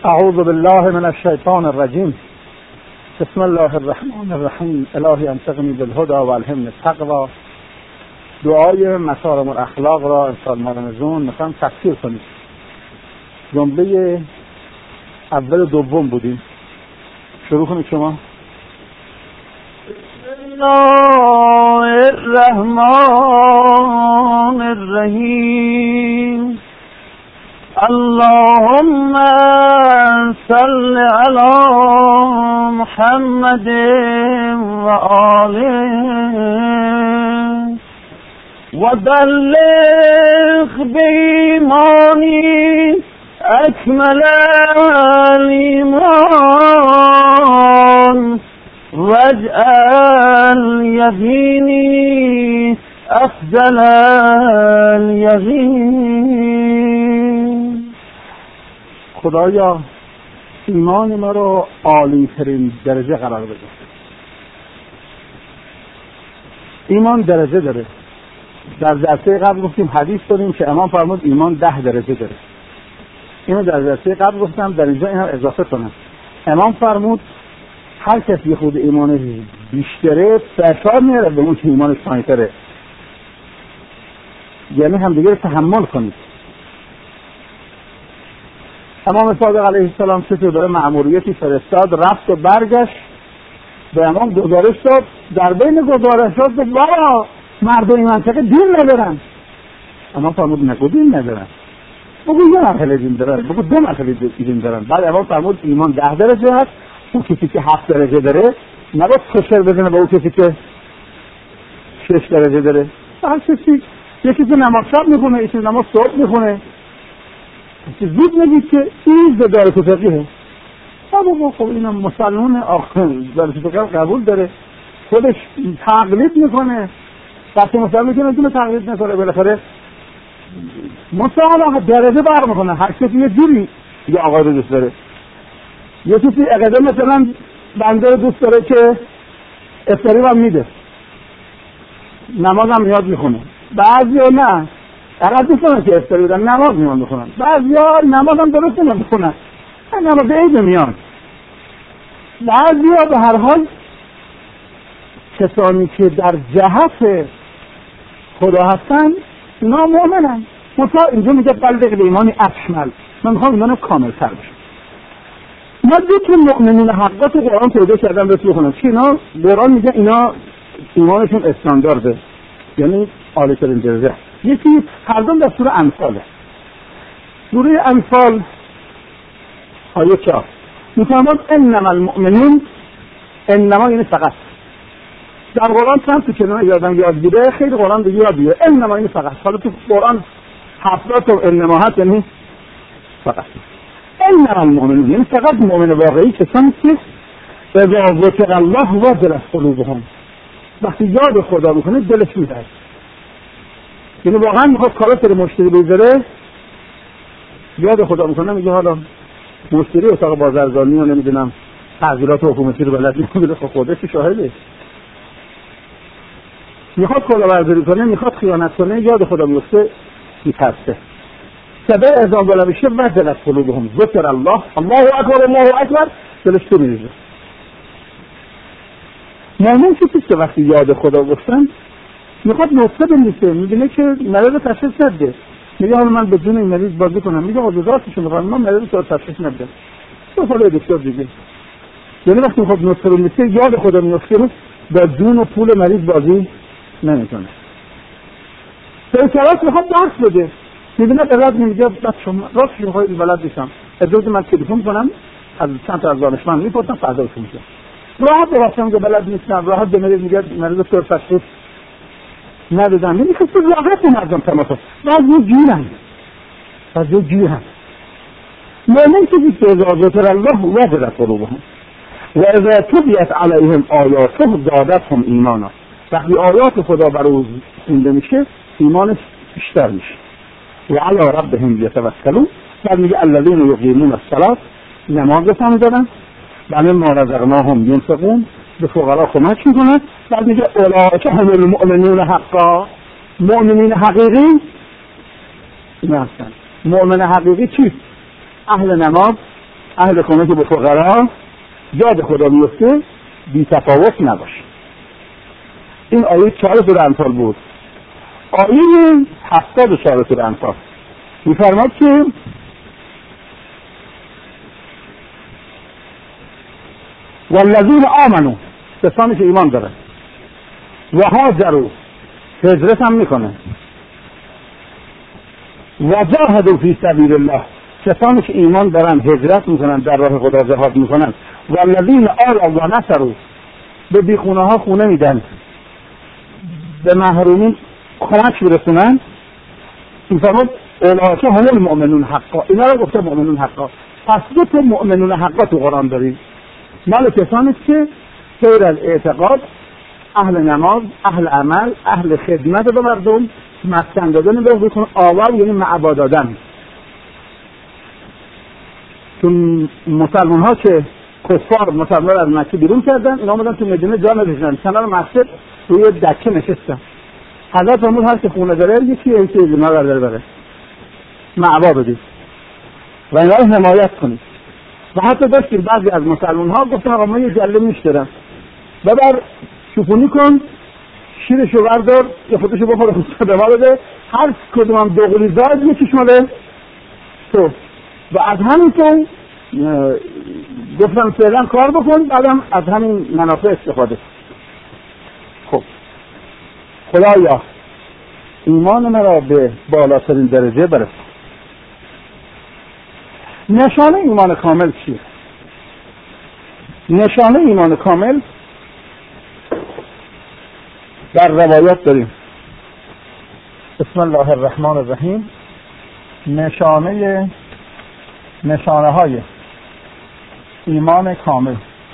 اعوذ بالله من الشیطان الرجیم. بسم الله الرحمن الرحیم. الهی انصرنی بالهدى و الهمنی التقوی. دعای مکارم الاخلاق را انشاءالله ما رمضان میخوام تفسیر کنیم. جمله اول دوم بودیم. شروع کنید شما. بسم الله الرحمن الرحیم. اللهم صل على محمد و آله و بلغ بإيماني أكمل الإيمان واجعل يقيني أفضل اليقين. خدایا ایمان ما رو عالی ترین درجه قرار بده. ایمان درجه داره. در جلسه قبل گفتیم حدیث داریم که امام فرمود ایمان 10 درجه داره. اینو در جلسه قبل گفتم، در اینجا این هم اضافه کنم. امام فرمود هر کسی خود ایمانش بیشتره فشار میاره به اون که ایمانش پایین‌تره، یعنی هم دیگه تحمل کنید. امام صادق علیه السلام چطور داره مأموریتی فرستاد، رفت و برگشت به امام گزارش داد. در بین گزارشات گفت بابا مردم این منطقه دین ندارن. امام فرمود نگو دین ندارن، بگو یه مرحله دین دارن، بگو 2 مرحله دین دارن. بعد امام فرمود ایمان 10 درجه هست. اون کسی که 7 درجه داره نباید کشر بزنه با اون کسی که 6 درجه داره. هر کسی یکی که نماز شب میخونه، یکی نماز صبح میخونه، زود نگید که این داره فقیه. بابا خب اینم مسلمان آخر داره فقیه قبول داره، خودش تقلید میکنه. وقتی مسلمان میکنه دونه تقلید نکنه، بالاخره مسلمان درجه بر میکنه. هر کسی یه جوری یه آقای رو دوست داره. یه کسی اقدام مثلا بنده رو دوست داره که افطاری هم میده، نماز هم میاد میخونه. بعضی ها نه، اقدام دوست دارن که افطاری بدن نماز میاد میخونن. بعضی ها نماز هم درست نمیاد میخونن، نماز عید میاد. بعضی ها به هر حال کسانی که در جهت خدا هستن اینا مؤمنن. مثلا اینجا میگه بلغ بإیمانی اکمل. من میخوام ایمان کامل تر بشه. ما ذکر مؤمنین حقا تو قرآن پیدا کردن بهش بخونم که اینا قرآن میگه اینا ایمانشون استاندارده، یعنی عالی ترین درجه. یکی هر دو در سوره انفاله. سوره انفال آیه 4 میفرماد انما المؤمنون، انما یعنی فقط. در قرآن چند تو کنار یادم یاد گیره، خیلی قرآن دیگه یاد گیره انما یعنی فقط. حالا تو قرآن 70 تا انما هست یعنی فقط. انما المؤمنون یعنی فقط مؤمن واقعی کسانی که اذا ذکر الله وجلت قلوبهم، وقتی یاد خدا میکنه دلش میلرزه. یعنی واقعا میخواد کارا سر مشتری بذاره، یاد خدا میکنه، میگه حالا مشتری اتاق بازرگانی و نمیدونم تغییرات حکومتی رو بلد نمیدونه، خب خودش شاهده. میخواد کلاهبرداری کنه، میخواد خیانت کنه، یاد خدا میفته، میترسه. سبع اذا بشه وجلت قلوبهم ذکر الله، الله اکبر الله اکبر، دلش تو میریزه. مؤمن کسی که وقتی یاد خدا گفتن میخواد نطفه بنویسه، میبینه که مریض تشخیص نده، میگه حالا من بدون این مریض بازی کنم، میگه عضلاتشون میخوام من مریض رو تشخیص نده، تو حالا دکتر دیگه. یعنی وقتی میخواد نطفه بنویسه یاد خدا میفته، بدون پول مریض بازی نمیکنه. سرکلاس میخواد درس بده، میبینه بلد نمیگه شما راست میخواید بلد بشم، اجازه من تلفن کنم از چند تا از دانشمند میپرسم فرداشون میشه. راحت براشم که بلد نیستم، راحت به مریض میگه مریض تو تشخیص ندادم. نمیخواد راحت مردم تماشا. بعضی جیرن. مؤمن که اذا ذکر الله وجلت قلوبهم و اذا تلیت علیهم آیاته زادتهم ایمانا. وقتی آیات خدا برای خونده میشه ایمانش بیشتر میشه. و علی ربهم یتوکلون. بعد میگه الذین یقیمون الصلاة، نماز رو میدارن، و مما رزقناهم ینفقون، به فقرا کمک میکنن. بعد میگه اولئک هم المؤمنون حقا، مؤمنین حقیقی اینا هستن. مؤمن حقیقی چیست؟ اهل نماز، اهل کمک به فقرا یاد خدا بیفته، بی تفاوت نباشه. این آیه 4 سوره انفال بود. آیه 74 سوره انفال می‌فرماد که والذین آمنوا، کسانی که ایمان دارن، و هاجروا، هجرت هم میکنه، و جاهدوا فی سبیل الله، کسانی که ایمان دارن هجرت میکنن، در راه خدا جهاد میکنن، والذین آووا و نصروا، به بیخونه ها خونه میدن، به محرومین کمک برسونن، میفرماد اولئک هم المؤمنون حقا. اینا رو گفته مؤمنون حقا. پس دو تا مؤمنون حقا تو قرآن داریم، مال کسانی که غیر از اعتقاد، اهل نماز، اهل عمل، اهل خدمت به مردم، مسکن دادن به بکن، آور یعنی معبا دادن. چون مسلمان ها که کفار مسلمان از مکه بیرون کردن، اینا آمدن تو مدینه جا نداشتن، کنار مسجد روی دکه نشستن. حضرت فرمود هر که خونه داره یکی اینا بره معبا بدید و اینا رو حمایت کنید. و حتی داشتیم بعضی از مسلمان ها گفتن آقا من یه جله میشترم، ببر شوفونی کن، شیرشو بردار یا خودشو بخوره به ما بده، هر کدوم هم دوغلی زاد یکیش ماله تو. و از همین تو گفتم فعلا کار بکن، بعدم از همین منافع استفاده. خب خدایا ایمان مرا به بالاترین درجه برسون. نشانه ایمان کامل چیه؟ نشانه ایمان کامل در روایات داریم. بسم الله الرحمن الرحیم. نشانه های ایمان کامل.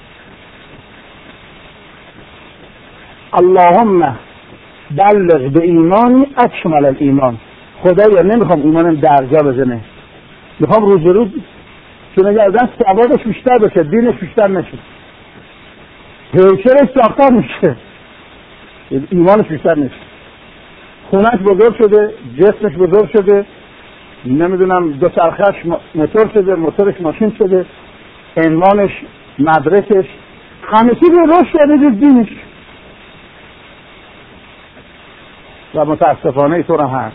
اللهم بلغ به ایمانی اکمل الایمان. خدایا نمیخوام ایمانم درجا بزنه، میخوام روز به روز چون اگر آدم ثوابش بیشتر بشه، دینش بیشتر نشه، هیکلش ساختار میشه، ایمانش بیشتر نشه. خونش بزرگ شده، جسمش بزرگ شده، نمیدونم دو چرخش موتور شده، موتورش ماشین شده، عنوانش، مدرسش، همه چیز رشد کرده جز دینش. و متاسفانه اینطور هم هست.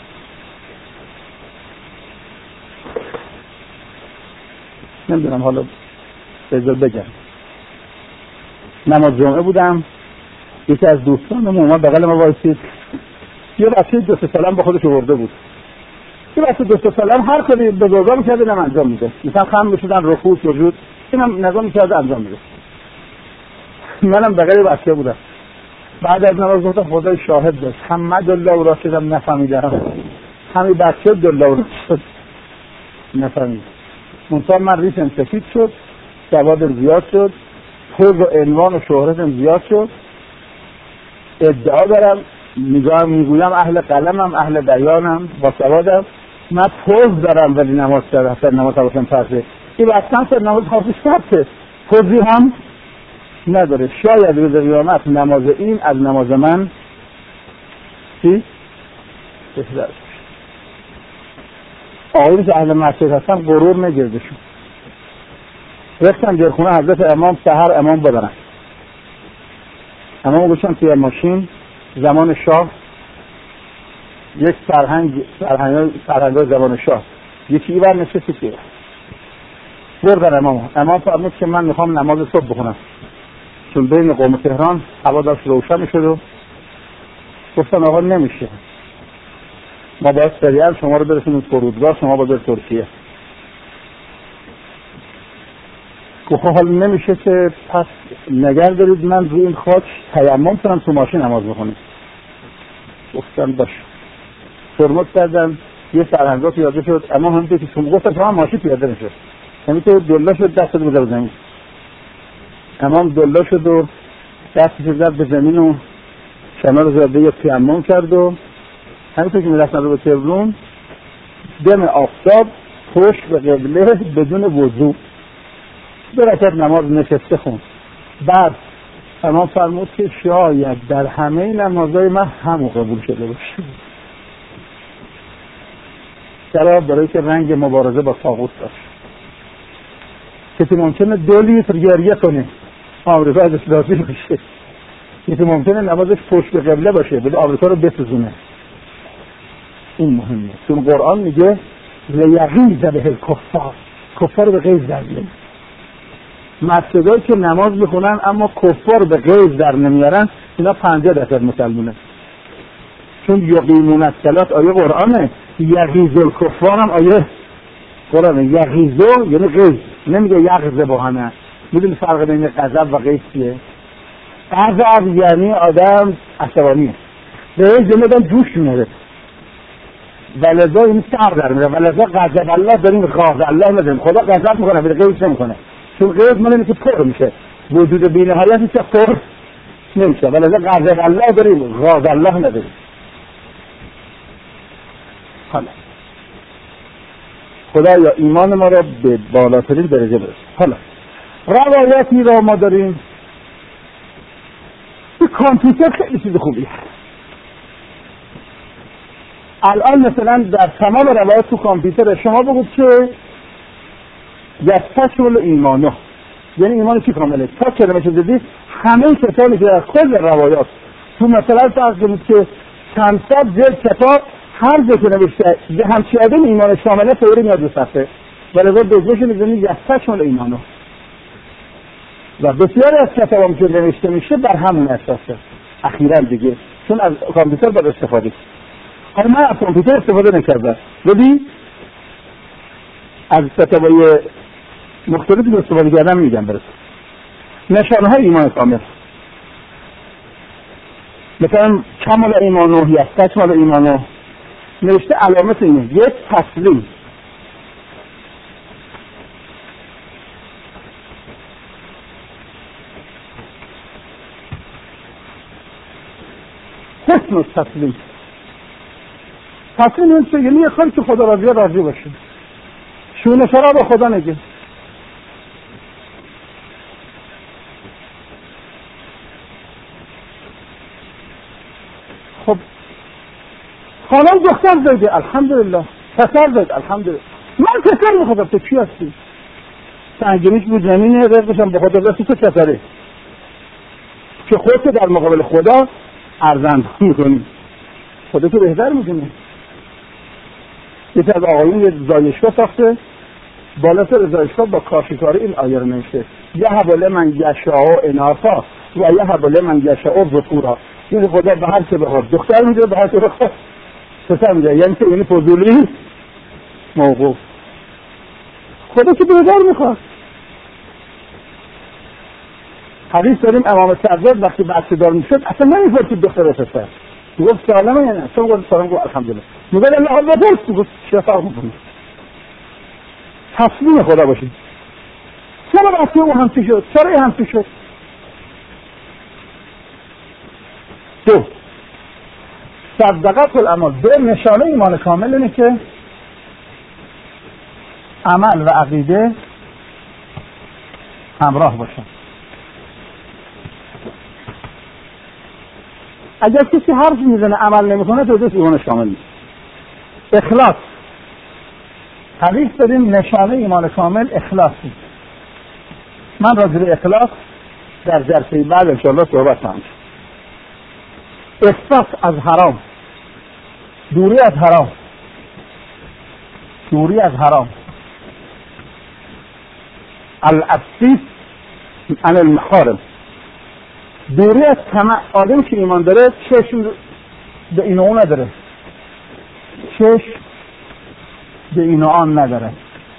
نمیدونم حالا بذار بگم. نماز جمعه بودم، یکی از دوستانم اومد بغل ما وایسید، یه بچه 2 سالم با خودش آورده بود. یه بچه 2 سالم هر کاری بزرگا میکرد اینم انجام میده، مثلا خم میشدن، رکوع، سجود، اینم نظام میکرد انجام میده. منم بغل بچه بودم. بعد از نماز گفتم خدای شاهد باش، حمد الله او را شدم نفهمیدم، همین بچه دل او را شد نفهمید. منطقه من ریشم سفید شد، سوادم زیاد شد، پوز و عنوان و شهرتم زیاد شد، ادعا دارم، میگویم اهل قلمم، اهل بیانم، با سوادم، من پوز دارم ولی نماز کردم، سر نماز حواسم پرته. این بستن سر نماز حواسش پرته، پوزی هم نداره. شاید روز قیامت نماز این از نماز من چی؟ بهتر. آقایی که اهل مسجد هستن غرور نگردشون. رفتم جرخونه حضرت امام، سحر امام ببرن. امام گوشن توی ماشین زمان شاه، یک سرهنگ زمان شاه یکی بر نشستی که بردن امام فرمود که من میخوام نماز صبح بخونم، چون بین قم و تهران هوا داشت روشن میشد. و گفتم آقا نمیشه، ما باید سریعا شما رو برسونیم فرودگاه، شما باید ترکیه. گفت حال نمیشه که پس نگه دارید من روی این خاک تیمم کنم تو ماشین نماز بخونم. گفتم باش. فرمود کردم، یه سرهنگا پیاده شد، اما همونطور که شما گفتم شما ماشین پیاده نشد، همینطور دلا شد دست رو بزرد زمین. امام دلا شد و دستش زد به زمین و شما رو زده یه تیمم کرد و همینطور که میرسن رو به تبرون، دم آفتاب پشت به قبله بدون وضو 2 رکعت نماز نشسته خوند. بعد امام فرمود که شاید در همه نمازهای من همون قبول شده باشه. چرا؟ برای که رنگ مبارزه با طاغوت داشت. کسی ممکنه 2 لیتر گریه کنه آمریکا ازش راضی بشه، کسی ممکنه نمازش پشت به قبله باشه بده آمریکا رو بسوزونه. این مهمه، چون قرآن میگه لیغیظ به الکفار، کفار رو به غیظ در میاره. مسجدایی که نماز میخونن اما کفار به غیظ در نمیارن اینا 50% مسلمونه، چون یقیمون الصلاة آیه قرآنه، یغیظ الکفار هم آیه قرآنه. یغیظو یعنی غیظ، نمیگه یغزه با همه. میدونی فرق بین غضب و غیظ چیه؟ غضب یعنی آدم عصبانیه، غیظ یعنی آدم جوش میاره ولذا این سر در میره، ولذا غضب الله داریم، غاضب الله نداریم. خدا غضب میکنه ولی غیظ نمیکنه، چون غیظ معنی که پر میشه، وجود بی‌نهایتی که پر نمیشه، ولذا غضب الله داریم، غاضب الله نداریم. حالا خدایا ایمان ما را به بالاترین درجه برسون. حالا روایتی را ما داریم، این کامپیوتر خیلی چیز خوبیه. الان مثلا در تمام روایات تو کامپیوتر شما بگید که یستکمل ایمانه، یعنی ایمان چی کامله؟ تا کلمه شده دید همه کتابی که در کل روایات تو مثلا فرض کنید که چند صد جلد کتاب هر جا که نوشته به همچی آدم ایمان شامله فوری میاد رو صفحه، ولذا دوزش میزنید یستکمل ایمانه. و بسیاری از کتاب هم که نوشته میشه بر همون اساسه اخیراً دیگه، چون از کامپیوتر باید استفاده. حالا من از کامپیوتر استفاده نکردم، ولی از کتابای مختلفی که استفاده کردم میگم برسه. نشانه های ایمان کامل مثلا کمال ایمانو یا تکمال ایمانو نوشته علامت اینه، یک تسلیم، حسن تسلیم. تسلیم این چه؟ یعنی یه کاری که خدا راضی باشه، شونه سرا به خدا نگه. خب خانم دختر زایده الحمدلله، پسر زاید الحمدلله. من پسر میخوادم، تو چی هستی؟ سنگینیش بود زمینه، رزقشم به خدا رسی، تو پسره که خودت در مقابل خدا ارزنده میکنی، خدا تو بهتر میکنی. یکی از آقایون یه زایشگاه ساخته، بالا سر زایشگاه با کاشیکاری این آیه رو نوشته، یهب لمن یشاء اناثا و یهب لمن یشاء ذکورا. این خدا به هر که بخواد دختر میده، به هر که بخواد پسر میده، یعنی فضولی موقوف. خدا که بهتر میخواد. حدیث داریم امام صدر وقتی بچه دار میشد اصلا نمیپرسید دختر و پسر، میگفت سالمه یا نه؟ چون گفت سالم، گفت الحمدلله. میگفت الله بپرس، میگفت شفا میکنی. تسلیم خدا باشید. چرا بچه او همچی شد؟ چرا این همچی شد؟ دو، صدقت الاعمال. دو، نشانه ایمان کامل اینه که عمل و عقیده همراه باشن. اگر کسی حرف میزنه عمل نمیکنه تو دوست ایمان کامل نیست. اخلاص. حدیث داریم نشانه ایمان کامل اخلاصی. من راجع به اخلاص در جلسه بعد انشاءالله صحبت خواهم کرد. احساس از حرام، دوری از حرام، دوری از حرام. الابسیس عن المحارم، دوری از طمع. آدم که ایمان داره چشم به این و اون نداره، چشم به این و آن نداره.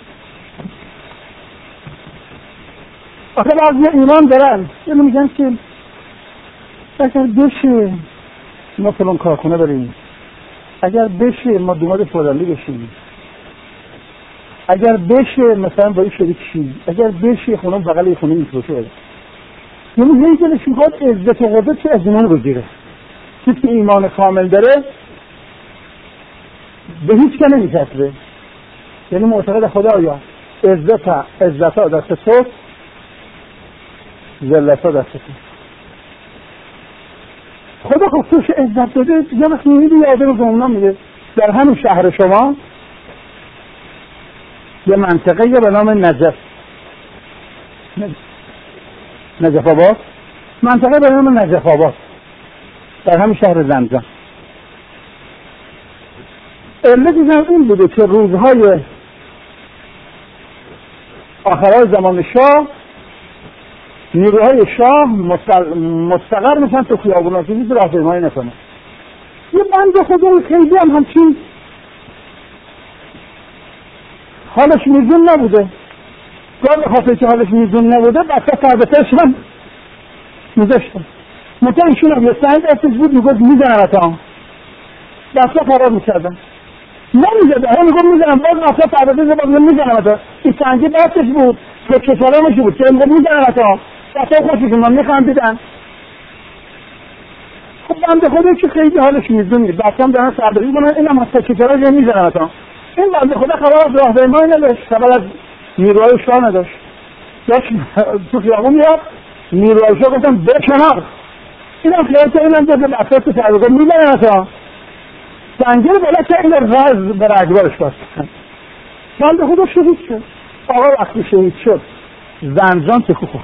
آخه بعضی ایمان دارن یعنی میگن که اگر بشه ما فلان کارخونه بریم، اگر بشه ما دوماد فلانی بشیم، اگر بشه مثلا با این شریک شیم، اگر بشه خونه بغل خونه میفروشه. یعنی یه دلش میخواد عزت و قدرت چه از ایمان رو بگیره. کسی که ایمان کامل داره به هیچ که نمیچسبه، یعنی معتقد خدایا عزت ها دست تو، ذلت ها دست تو. خدا خب توش عزت داده. یه وقتی میبینی یه آدم گمنام میده در همین شهر شما یه منطقه به نام نجف، نجف آباد، منطقه به نام نجف آباد در همین شهر زنجان. علتش این بوده که روزهای آخرهای زمان شاه نیروهای شاه مستقر میشن تو خیابونا که هیچ راهپیمایی نکنه. یه بنده خدا خیلی هم همچین حالش میزون نبوده، گاه بخاطر که حالش میزون نبوده بسته فربتش هم میذاشتن. منطقه ایشون هم یه سنگ ارتش بود میگفت میزنم اتام بسته فرار میکردن، نمیزده هم میگفت میزنم، باز بسته فربتش هم میزنم اتام. این سنگی بستش بود که سلامشی بود که میگفت میزنم اتام بسته خوشی که من میخندیدن. خب بنده خدا که خیلی حالش میزون نیست بسته هم دارن سرداری کنن، این هم هسته کچرا که میزنم اتام. این بنده خدا خبر از راهپیمایی نداشت، خبر از نیروهای شاه نداشت. داشت تو خیابون میاد نیروهای شاه گفتن به کنار، اینم خیلی که اینم داده بسته تو سرداری میزنم اتام. سنگیر بالا که این رز به رجبارش باستن. بنده خدا شهید شد. آقا وقتی شهید شد زنجان تکو خورد.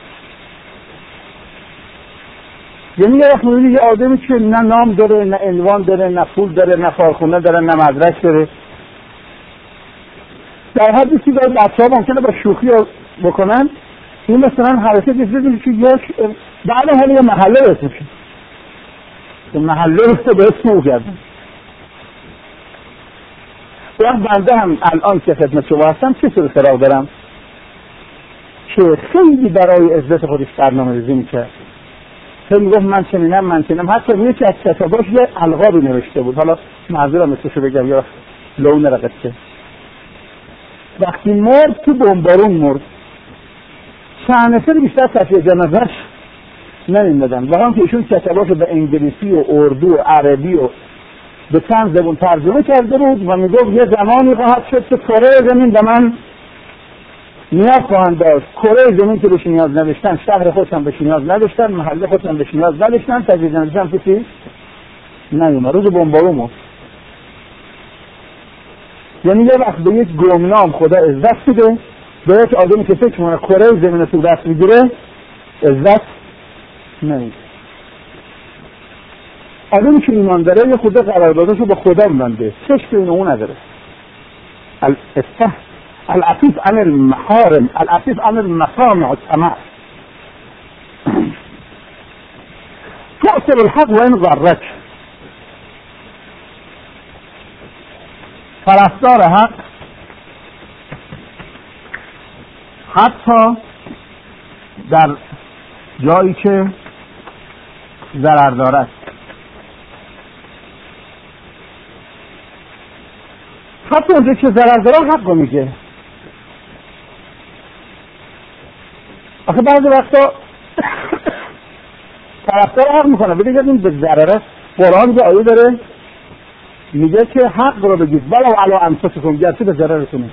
یعنی یه وقت میبینی یه آدمی که نه نام داره، نه عنوان داره، نه پول داره، نه کارخونه داره، نه مدرک داره، در حدی که بچه ها ممکنه با شوخی بکنن این مثلا حرکت بزنید که یک بعد حالا یه محله رو اسمشه که محله رو به اسم او کردن. وقت بنده هم الان که خدمت شما هستم چه سر سراغ دارم که خیلی برای عزت خودش برنامه ریزی میکرد. خیلی میگفت من چنینم حتی یکی از کتاباش یه القابی نوشته بود، حالا معذورم مثلشو بگم یا لون رقصه. وقتی مرد تو بمبارون مرد، چند نفر بیشتر تشییع جنازه‌اش نمی‌دادن و هم که ایشون کتاباشو به انگلیسی و اردو و عربی و به چند زبان ترجمه کرده بود و میگفت یه زمانی خواهد شد که کره زمین به من نیاز خواهند داشت. کره زمین که بهش نیاز نداشتن، شهر خودشان بهش نیاز نداشتن، محله خودشان بهش نیاز نداشتن، تشییع جنازه هم کسی نیومد. روز بمبارون مرد. یعنی یه وقت به یک گمنام خدا عزت میده، به یک آدمی که فکر کنه کره زمین تو دست میگیره عزت نمیده. آدمی که ایمان داره یه خدا قراردادشو با خدا میبنده، چشم اینو اون نداره. العفیف عن المحارم، العفیف عن المصامع السماع، تؤثر الحق و این ضرک. طرفدار حق حتی در جایی که ضرر دارد، حتی اونجا که ضرر داره حق رو میگه. آخه بعضی وقتا طرفدار حق میکنه بگه این به ضرره. قرآن به آیه داره میگه که حق رو بگید ولو علی انفسکم، گرچه به ضررتونه.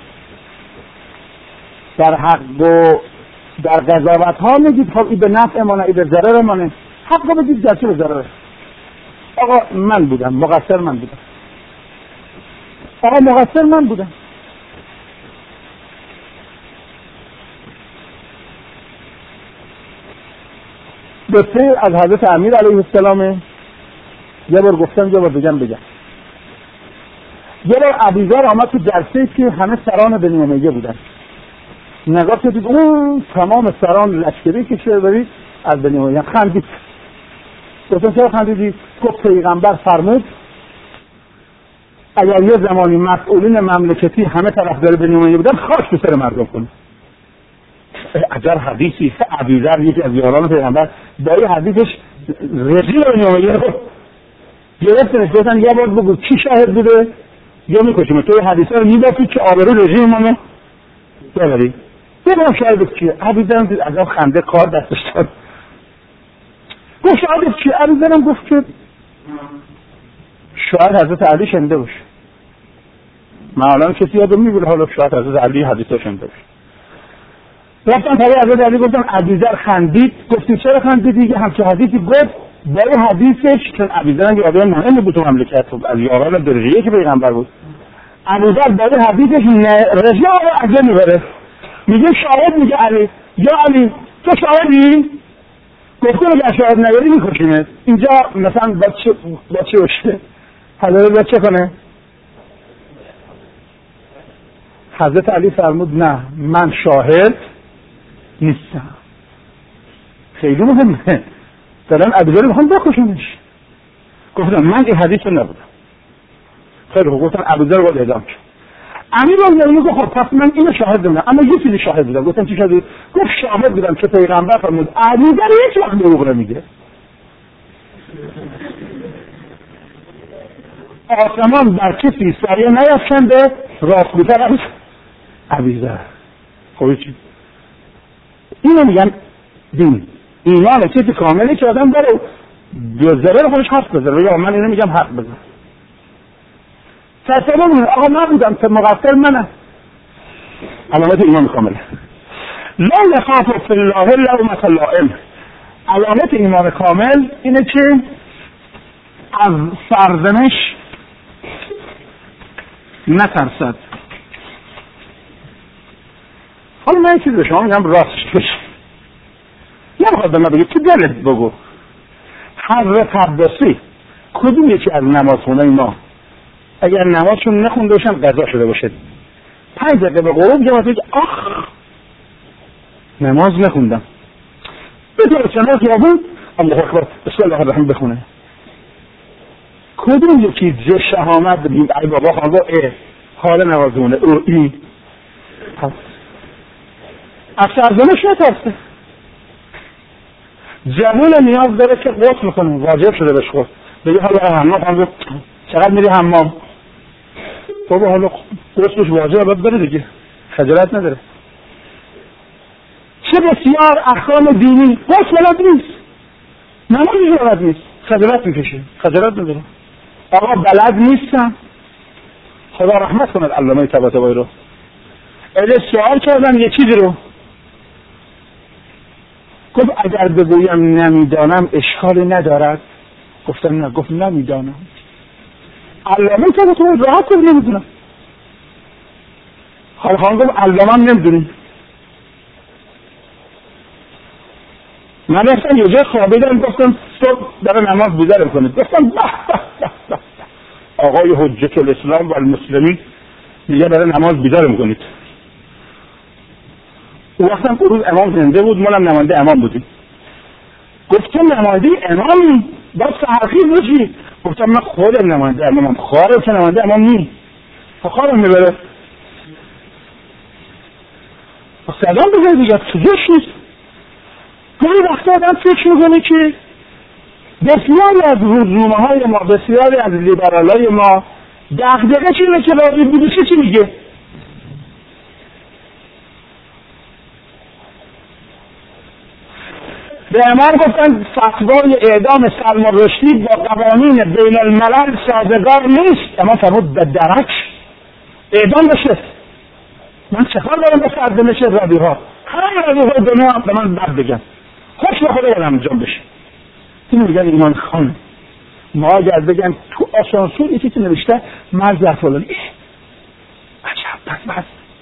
در حق و در قضاوت ها میگید خب این به نفع منه، این به ضرر منه، حق رو بگید گرچه به ضرره. آقا من بودم مقصر، من بودم آقا مقصر، من بودم. گفته از حضرت امیر علیه السلام، یه بار گفتم یه بار بگم. یه بار ابوذر آمد تو جلسه‌ای که همه سران بنی امیه بودن، نگاه کردید اون تمام سران لشکری که شده برید از بنی امیه. خندید. گفتم چرا خندیدی؟ گفت پیغمبر فرمود اگر یه زمانی مسئولین مملکتی همه طرفدار بنی امیه بودن خاک تو سر مردم کنه. اگر حدیثی ابوذر یکی از یاران پیغمبر با این حدیثش رژیم بنی امیه گرفتنش، گفتن یه بار بگو کی شاهد بوده یا میکشیم تو حدیثا رو میبافی که آبرو رژیم منو ببری. بگم شاهد کیه؟ ابوذر دید از خنده کار دستش داد. گفت شاهد کیه؟ ابوذرم گفت که شاید حضرت علی شنیده باشه. من الان کسی یادم میگیره حالا شاید حضرت علی حدیثا شنیده باشه. رفتن طبعا حضرت علی گفتن ابوذر خندید. گفتی چرا خندیدی؟ همچه حدیثی گفت برای حدیثش چون ابوذر یه آدم مهمی بود تو مملکت، از یاران درجه‌ای که پیغمبر بود. ابوذر برای حدیثش رژیم رو عجله میبره، میگه شاهد میگه علی یا علی تو شاهدی؟ گفتم اگر شاهد نداری میکشیمت. اینجا مثلا با چه باشه؟ حضرت با چه کنه؟ حضرت علی فرمود نه من شاهد نیستم. خیلی مهمه. دارن ابوذر میخوان بکشنش. گفتم من این حدیث رو نبودم. خیلی خوب. گفتم ابوذر باید اعدام شد. امیرالمومنین گفت خب پس من اینو شاهد بودم اما یه چیزی شاهد بودم. گفتم چی شاهد؟ گفت شاهد بودم که پیغمبر فرمود ابوذر هیچ وقت دروغ نمیگه. آسمان بر کسی سایه نیفکنده راستگوتر از ابوذر. خب چی؟ اینو میگن دین. ایمان چیزی کاملی که آدم داره بذاره خودش حرف بذاره. یا من اینو میگم حرف بزن. تصمیم آقا نبودم که مقصر منم. علامت ایمان کامله. لا یخاف فی الله لومة لائم. علامت ایمان کامل اینه که از سرزنش نترسد. حالا من این چیز به شما میگم راستش بشه. نمیخواد به من بگید تو دلت بگو. حضرت عباسی کدوم یکی از نماز خونه ما اگر نمازشون نخونده باشن قضا شده باشه 5 دقیقه به غروب جماعت بگه آخ نماز نخوندم بطور چنان خیابون الله اکبر بسم الله الرحمن بخونه. کدوم یکی زش شهامت بگید ای بابا خانگاه حال نمازونه او این از سرزنش نترسه. جوون نیاز داره که غسل میکنه واجب شده بهش غسل بگه حالا حمام خانگاه چقدر میری حمام بابا حالا غسلش واجب باید بره دیگه خجالت نداره. چه بسیار احکام دینی غسل بلد نیست نمازش بلد نیست خجالت میکشه خجالت نداره. آقا بلد نیستم خدا رحمت کند علامه طباطبایی رو اگه سوال کردم یه چیزی رو گفت اگر بگویم نمیدانم اشکالی ندارد. گفتم نه. گفت نمیدانم. علامه طباطبایی راحت کنم نمیدونم. حالا خانم گفت علامه هم نمیدونیم. من رفتم یه جای خوابیدم گفتم صبح برای نماز بیدارم کنید. گفتم آقای حجت الاسلام و المسلمین میگه برای نماز بیدارم کنید. اون وقتم روز امام زنده بود منم نماینده امام بودیم. گفتم نماینده امامی باید سهرخیز باشی. گفتم من خودم نماینده امامم خواهرم که نماینده امام نی خواهرم میبره صدام بزنی دیگه سجوش نیست. گاهی وقتا آدم فکر میکنه که بسیاری از روزنامه های ما بسیاری از لیبرال های ما دغدغه چیه که راضی بوده چی میگه. به امام گفتن فتوای اعدام سلمان رشدی با قوانین بین الملل سازگار نیست. امام فرمود به درک اعدام بشه. من چه کار دارم به سرزنش رادی ها همه رادی های دنیا به من بد بگن خوش به خدا دارم انجام بشه. این میگن ایمان خانه ما اگر بگن تو آسانسور یکی که نوشته مرز فلانی عجب بس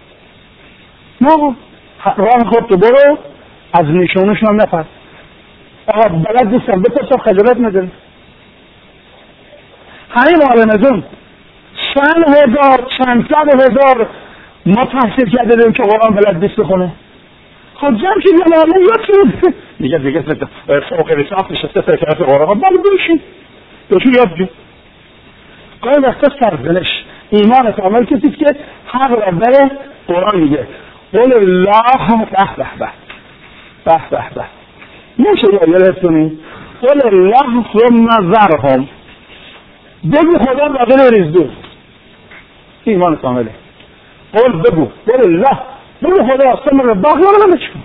ما راه خود تو برو از نشونشون هم نپرد. آقا بلد نیستم بپرسم خجالت نداره. همین معلمتون چند صد هزار ما تحصیل کرده داریم که قرآن بلد نیست بخونه. خب جمع که یه معلم یاد شد میگه فوق لیسانس نشسته فکرات قرآن بله بشین یاد بگیر. گاهی وقتا سرزنش ایمان کامل کسی که حق را بره قرآن میگه قول الله به نمیشه یه لفتونی قول الله ثم ذرهم بگو خدا باقی ریز دور. ایمان کامله قول بگو قول الله بگو خدا ثم باقی رو نمیچکن.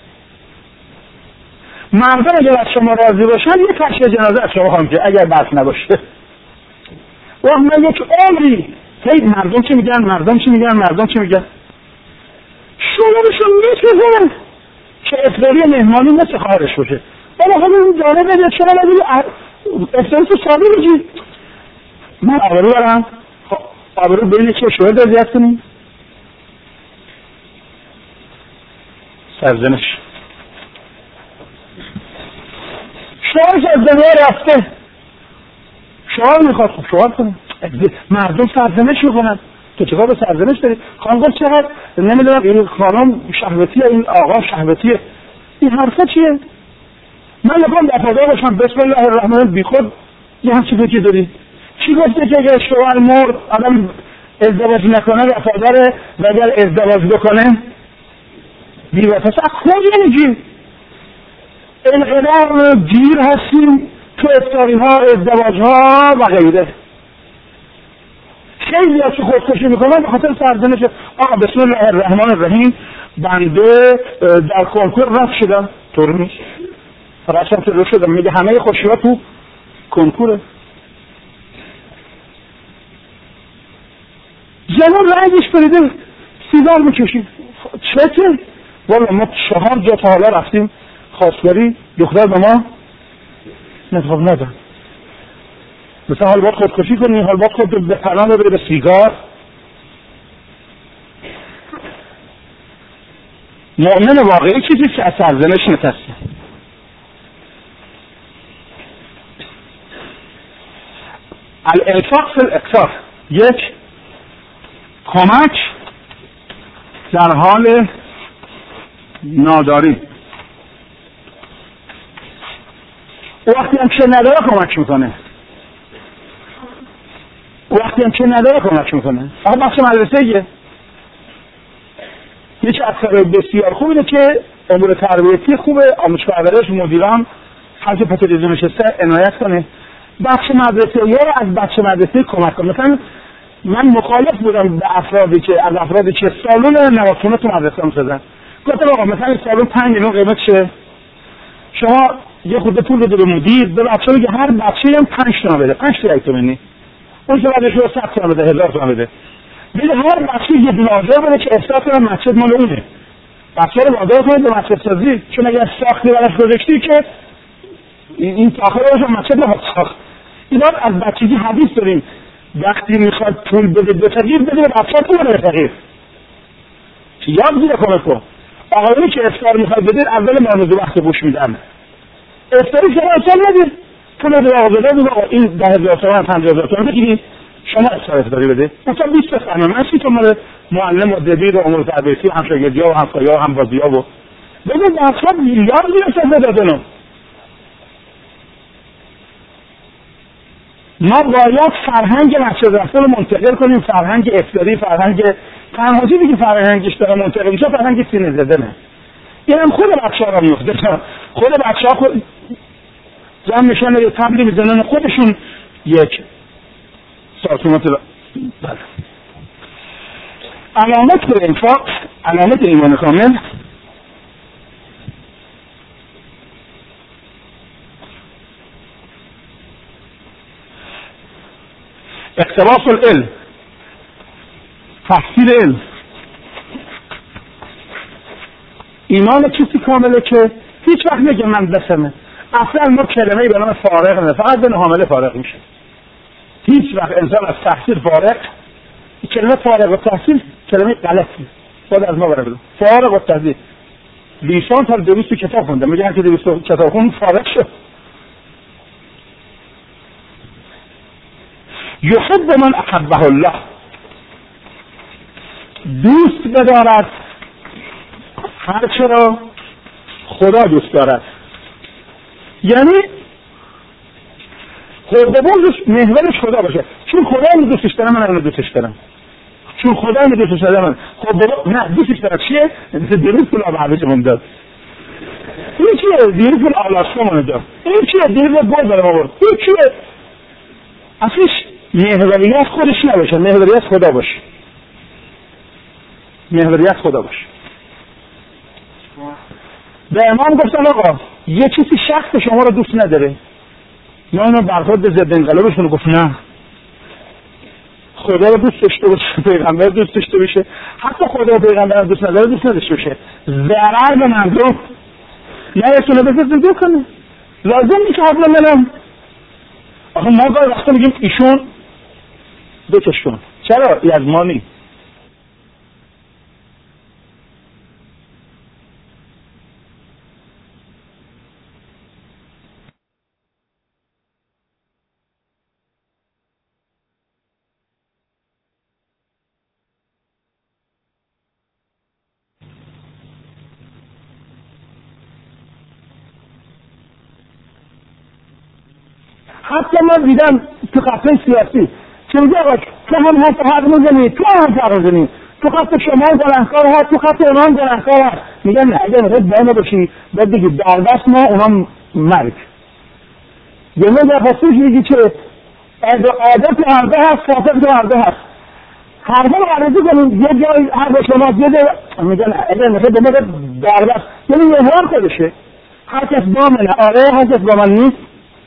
مردم اگر از شما راضی باشن یه کشف جنازه از شما خواهم که اگر بس نباشه و من یک عمری مردم چی میگن شما بشون میتونن که افطاری مهمانی مثل خواهرش باشه. ولی خب این داره بده شما نبیدی افطاری تو ساده بگی من آبرو برم آبرو بینه که شوهر اذیت کنیم سرزنش. شوهرش از دنیا رفته، شوهر میخواد خب شوهر کنه، مردم سرزنش میکنن، تو چه کار به سرزنش داری؟ خانم گفت چقدر نمیدونم این خانم شهوتیه، این آقا شهوتیه، این حرفا چیه؟ من میخوام وفادار باشم. بسم الله الرحمن بی خود یه همچی فکری داری؟ چی گفته که اگر شوهر مرد آدم ازدواج نکنه وفاداره و اگر ازدواج بکنه بی‌وفاست؟ از کجا میگی؟ اینقدر گیر هستیم تو افطاری ها، ازدواج ها و غیره. خیلی از که خودکشی میکنن به خاطر سرزنش. آقا بسم الله الرحمن الرحیم بنده در کنکور رفت شدم، طور نیست رفتم که رو شدم، میگه همه خوشی‌ها تو کنکوره. جنون رنگش بریده سیگار میکشید چته؟ والا ما 4 جا تا حالا رفتیم خواستگاری، دختر به ما نتخاب ندن. مثلا حال باید خودکشی کنی، حال باید خود به پناه ببری به سیگار. مؤمن واقعی چیزی که از سرزنش نترسه. الانفاق فی الاکثار، یک کمک در حال ناداری. وقتی هم که نداره کمک میکنه، وقتی هم که نداره کمک میکنه. آقا بخش مدرسه یکی از کارهای بسیار خوب اینه که امور تربیتی خوبه، آموزش پرورش مدیران هر که پتریزو نشسته عنایت کنه. بخش مدرسه یا از بخش مدرسه کمک کنه. مثلا من مخالف بودم به افرادی که سالون نواتونه تو مدرسه هم شدن. گفتم آقا مثلا سالون 5 میلیون قیمتشه، شما یه خود پول بده به مدیر، به بچه‌ها بگه هر بچه‌ای هم 5 تومن بده، 5 تا تومانی. اون که بعدش رو 100 تومن بده، 1000 تومن بده. بده هر بچه یه دینار بده که اصلاح کنه مسجد مال اونه. بچه رو وادار کنید به مسجد سازی، چون اگر ساختی براش گذاشتی که این تاخیر روش مسجد نباید ساخت. اینا از بچگی حدیث داریم، وقتی میخواد پول بده به فقیر بده به بچه پول بده به فقیر. یاد گیره کنه تو آقایونی که افطار میخواد بده اول مانوزه وقت گوش میدن. افطاری شما اصلا ندید، پول بده آقا بده آقا این 10,000 تومن 50,000 تومن بگیرید شما افطاری بده. مثلا 20 تا خانم من 30 تومن معلم و دبیر و امور تربیتی و همشاگردی و همسایه‌ها و همبازی‌ها و بگید اصلا میلیارد میرسه دادن. ما باید فرهنگ مسجد رفتن رو منتقل کنیم، فرهنگ افطاری، فرهنگ تنها چیزی که فرهنگش داره منتقل میشه فرهنگ سینه زدنه. این هم خود بچه‌ها رو میفته، خود بچه‌ها خود جمع میشن یه تبلی میزنن خودشون یک ساعتومت بله. علامت به انفاق، علامت ایمان کامل اقتباس العلم، تحصیل علم. ایمان کسی کامله که هیچ وقت نگه من بسمه. اصلا ما کلمه‌ای به نام فارغ نه، فقط به حامله فارغ میشه. هیچ وقت انسان از تحصیل فارغ، کلمه فارغ و تحصیل کلمه غلطی باید از ما بره. فارغ و تحصیل لیسان تا 200 کتاب خونده، میگن که 200 کتاب خون فارغ شد. یحب من احبه الله، دوست بدارد هر چرا خدا دوست دارد. یعنی خودبونش محورش خدا باشه، چون خدا اینو دوستش داره من اینو دوستش دارم، چون خدا اینو دوستش داره من خب نه دوستش دارم. چیه؟ دیروز پول آبعوش من داد، این چیه؟ دیروز پول آلاسکا من داد، این چیه؟ دیروز گل برم آورد، این چیه؟ اصلیش محوریت خودش نباشه، محوریت خدا باشه، محوریت خدا باشه. به امام گفتن آقا یه چیزی شخص شما رو دوست نداره، یا اینو برخورد به ضد انقلابشون گفت نه خدا رو دوست داشته باشه، پیغمبر دوست داشته باشه، حتی خدا و پیغمبر دوست نداره دوست نداشته باشه، ضرر به مردم نرسونه به زندگی کنه. لازم نیست حبل منم. آخه ما گاهی وقتا میگیم ایشون بکش کن، چرا؟ یزمانی حتی ما دیدم تو خطای سیاسی چه میگه آقا تو هم حق میزنی، تو هم حق میزنی، تو خط شمال گناهکار هست، تو خط اونام گناهکار هست. میگن نه اگر میخواید باید باشی باید بگید در دست ما اونام مرگ. یه نوع خصوص میگی که عادت مرده هست، فاسق مرده هست. هر دو عرضی کنیم یه جای حق شما یه جای میگن اگر میخواید به ما در دست یعنی یه هر خودشه. هر کس با منه، آره هر کس با من نیست.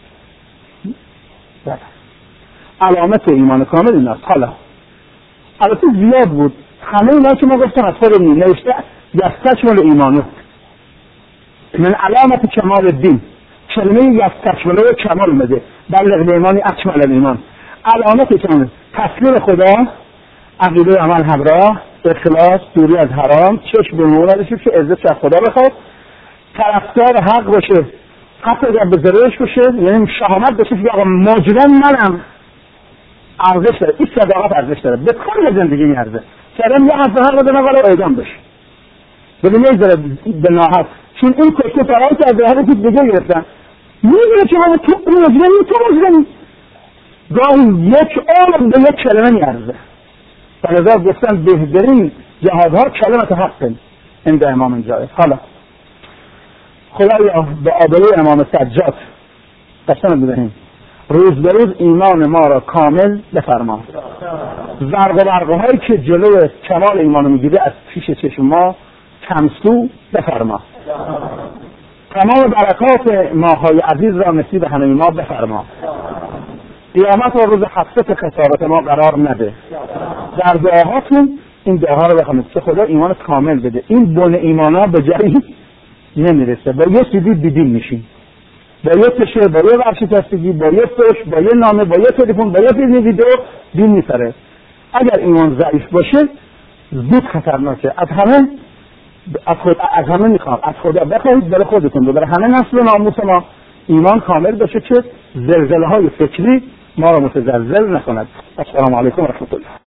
علامت ایمان کامل این است. حالا البته زیاد بود، همه اینا که ما گفتم از خودمون نوشته یستکمل ایمانه من علامت کمال الدین، کلمه یستکمل و کمال اومده بلغ به ایمانی اکمل الایمان. علامت کامل تسلیم خدا، عقیده عمل همراه، اخلاص، دوری از حرام، چشم به نور نداشته که عزت از خدا بخواد، طرفدار حق باشه، حتی اگر به ذرهش باشه، یعنی شهامت باشه که آقا مجرم منم، ارزش داره. این صداقت ارزش داره، به کل زندگی میارزه. کردم یه حرف حق بده ولی اعدام بشه ببین نمیذاره به ناحق، چون این کشته فرار کرده هر چیز دیگه گرفتن. میدونه که ما تو مجرمی گاهی یک عالم به یک کلمه میارزه. فلذا گفتن بهترین جهادها کلمت حق این امام جایز. حالا خدایا به آبروی امام سجاد قسم بدهیم روز به روز ایمان ما را کامل بفرما. زرق و برقهایی که جلوی کمال ایمان میگیره از پیش چشم ما کمسو بفرما. تمام برکات ماهای عزیز را نصیب همه ما بفرما. قیامت و روز حسرت خسارت ما قرار نده. در دعاهاتون این دعاها رو بخونید که خدا ایمان کامل بده. این بن ایمان ها به جایی نمیرسه. با یه سیدی بیدین میشین، با یه تشه، با یه ورشکستگی، با یه فوش، با یه نامه، با یه تلفن، با یه فیلم ویدیو دین میسره. اگر ایمان ضعیف باشه زود خطرناکه. از همه میخوام از خدا بخواهید برای خودتون، برای همه نسل و ناموس ما ایمان کامل باشه که زلزله های فکری ما را متزلزل نکند. السلام علیکم و رحمت الله.